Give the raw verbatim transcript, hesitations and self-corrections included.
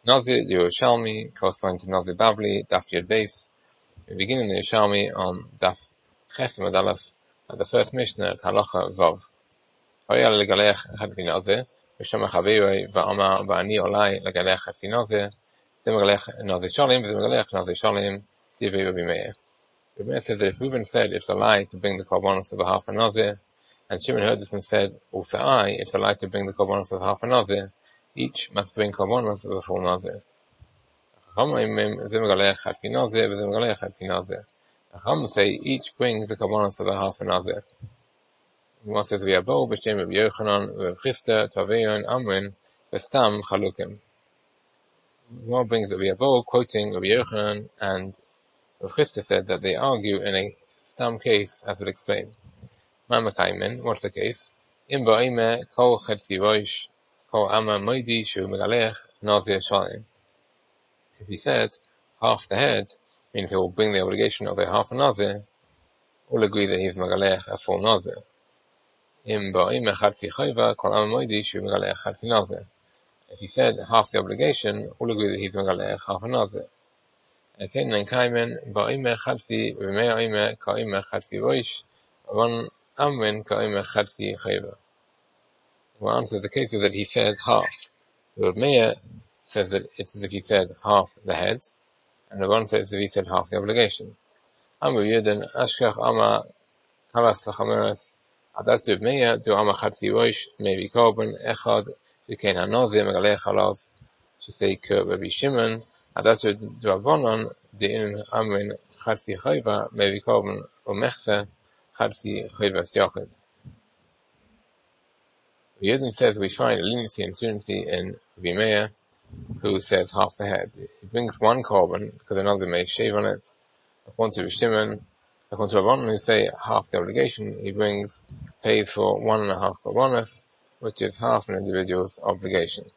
Nazir, the Yerushalmi, corresponding to Nazir Bavli, Daf Yud Beis. We begin in the Yerushalmi on Daf Ches Amud Aleph, at the first Mishnah, at Halacha Vav. Hoya legalech chatzi nazir, v'shem achavei v'amar v'ani olai legalech chatzi nazir, v'megalech nazir shalim, v'megalech nazir shalim, tivei Rabbi Meir. Rabbi Meir says that if Reuven said it's a lie to bring the korbanos of a half a nazir, and Shimon heard this and said, also I, it's a lie to bring the korbanos of half a nazir, each must bring korbanos of a full nazir. Chachamim say each brings the korbanos of a half a nazir. One says we are both b'shem Rabbi Yochanan, Rabbi Chisda, Taveyon, Amrin, v'stam chalukim. One brings that we are both quoting Rabbi Yochanan, and Rabbi Chisda said that they argue in a stam case, as we'll explain. Mamakaimen, what's the case? Im ba'ime kol chetzi roish, kol ama moidi shu megalech nazir shalim. If he said half the head, means he will bring the obligation of a half a nazir, all agree that he is megalech a full nazir. Im ba'ime chatzi chayva, kol ama moidi shu megalech chatzi nazir. If he said half the obligation, all agree that he is megalech half a nazir. Again, then kaimen ba'ime chatzi v'mei ime ka'ime chatzi roish, one amrin ka'ime chatzi chayva. One answers the case is that he says half. So Rabbi Meir says that it's as if he said half the head, and the one says as if he said half the obligation. Amru Yudin Ashkach Ama Kalas Chameres Adat Rabbi Meir do Ama Chatzi Roish maybe Korban Echad Yukein Hanazir Megalech Halav Shisei Kur Rabbi Shimon Adat do Avonon Dein Amrin Chatzi Chayva maybe Korban Umechse Chatzi Chayva Syachid. Yudin says we find leniency and stringency in Rabbi Meir, who says half the head. He brings one korban because another may shave on it. According to Rabbi Shimon, according to Rabbanon who say half the obligation, he brings pays for one and a half korbanos, which is half an individual's obligation.